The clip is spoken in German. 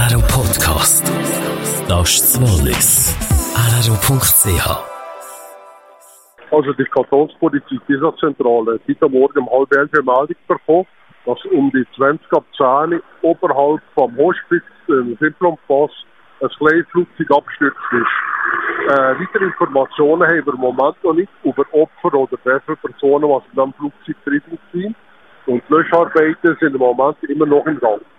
RRO Podcast. Das ist das Wallis. RRO.ch. Also die Kantonspolizei dieser Zentrale hat heute Morgen um 10:30 Meldung bekommen, dass um die 20 ab 10 oberhalb vom Hospiz im Simplonpass ein kleines Flugzeug abgestürzt ist. Weitere Informationen haben wir im Moment noch nicht über Opfer oder welche Personen, die in diesem Flugzeug drin sind. Und die Löscharbeiten sind im Moment immer noch im Gang.